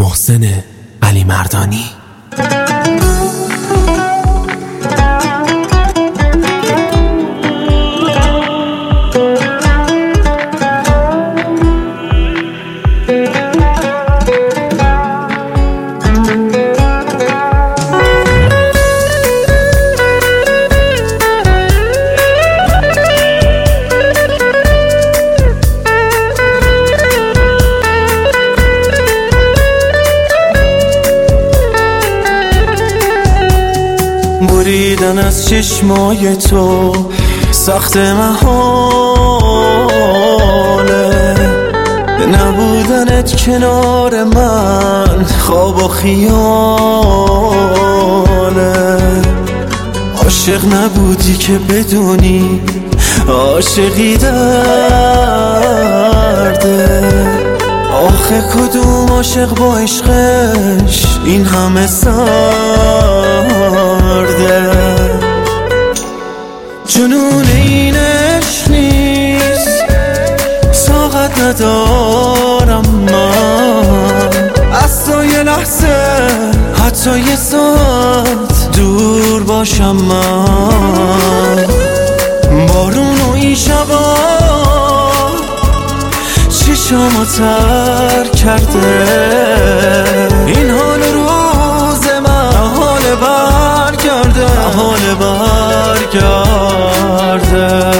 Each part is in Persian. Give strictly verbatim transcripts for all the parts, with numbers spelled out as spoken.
محسن علی مردانی. بریدن از چشمای تو سخت محاله، نبودنت کنار من خواب و خیاله. عاشق نبودی که بدونی عاشقی درده، آخه کدوم عاشق با عشقش این همه سرده. جنون اینش نیست، طاقت ندارم من از تو یه لحظه حتی یه ساعت دور باشم من. بارون و این شبا چشامو تر کرده، این حال روز من حال برگرده، حال برگرده.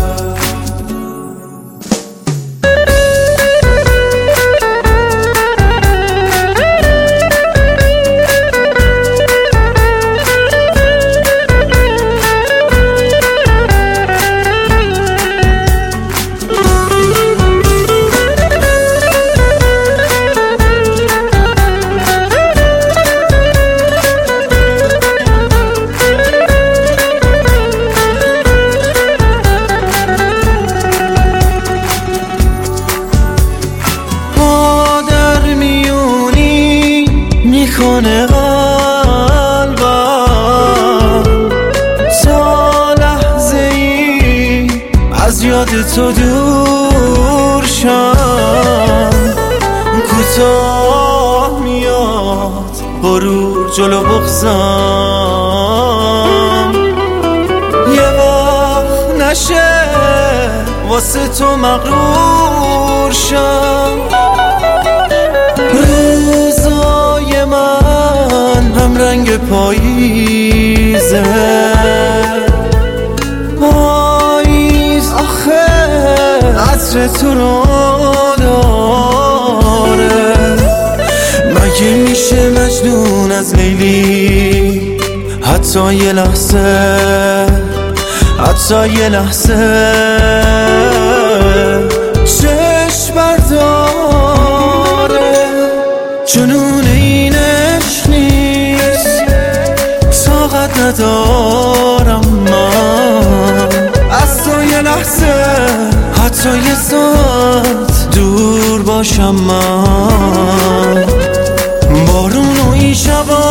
میکنه قلبم تا لحظه ای از یاد تو دور شم. کوتاه میاد غرور جلو بغضم، یه وقت نشه واسه تو مغرور شم. روزای من هم رنگ پاییزه، پاییز آخه عطر تو رو داره. مگه میشه مجنون از لیلی حتی یه لحظه، حتی یه لحظه چشم برداره. جنون اینش نیست، طاقت ندارم من از تو یه لحظه حتی یه ساعت دور باشم من. بارون و این شبا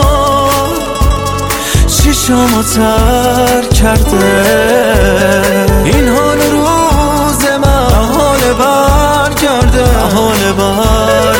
چشامو تر کرده، این حال روز من حال برگرده، حال برگرده.